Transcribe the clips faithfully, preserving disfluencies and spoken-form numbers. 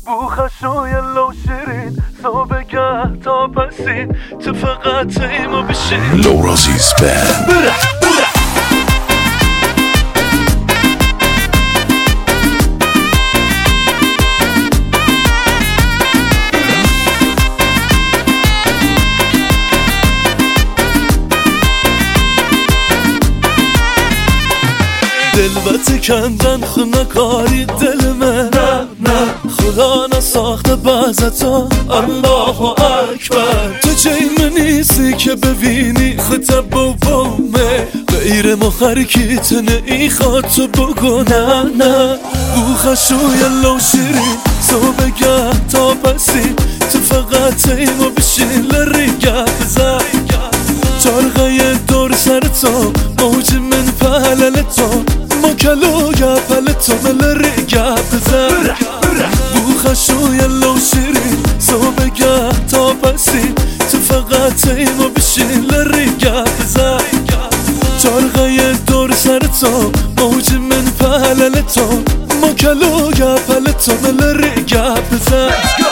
بوخشو یلو شیرین صبح گه تا پسین تو فقط ایمو بشین لورازیز بند بره بره دلبت کندن خونه کاری دل من نه نه خدا نساخته بعضتا الله اکبر تو جیم نیستی که ببینی خطب و بومه غیر مخرکیت ای خواد تو بگو نه نه بوخشو یلو شیرین صبح گه تا پسین تو فقط ایمو بشین لریگه بزن چارغه دور سر تو موج من پهلل تو مکلو گپل تو ملری گپ بزن بوخشو یلو شیرین صبح گه تا پسین تو فقط ایمو بشین لری گپ بزن چارغه دور سر تو موج من پهلل تو مکلو گپل تو ملری گپ بزن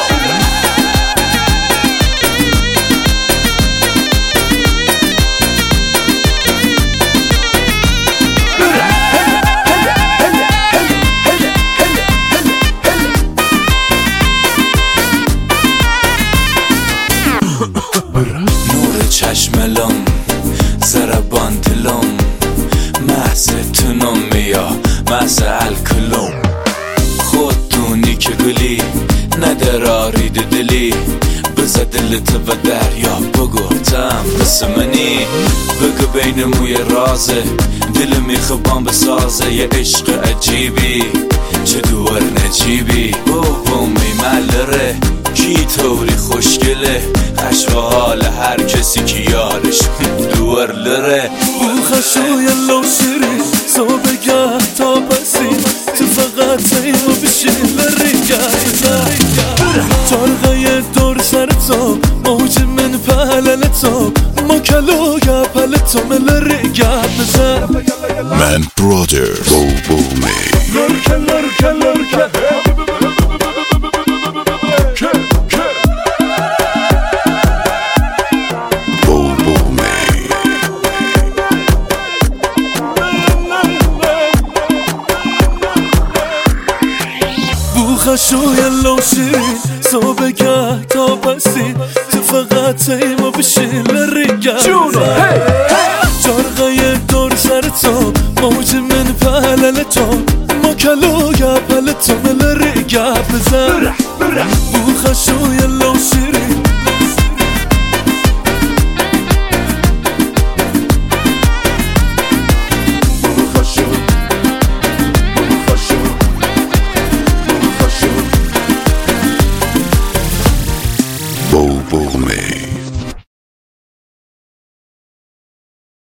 نور چشملم زربان دلم محض تونم میا محض الکلم خود دونی که گلی ندرارید دلی بزد دلت و دریا بگفتم بس منی بگو بین موی رازه دل میخوام بسازه یه عشق عجیبی چه دوار نجیبی بابا میملره کی طوری خوشگله خشو حال هر کسی که یارش دور لره بوخشو یلو شیرین صبح گه تا پسین تو فقط ایمو بشین لریگه بزن چارغه دور سر تو موج من پهلل تو مکلو گپل تو ملریگه بزن من برادر بو بو می لرکه لرکه لرکه بوخشو یلو شیرین صبح گه تا پسین تو فقط ایمو بشین لریگه بزن چارغه دور سر تو موج من پهلل تو مکلو گپل تو ملریگه بزن بوخشو یلو شیرین بو بو می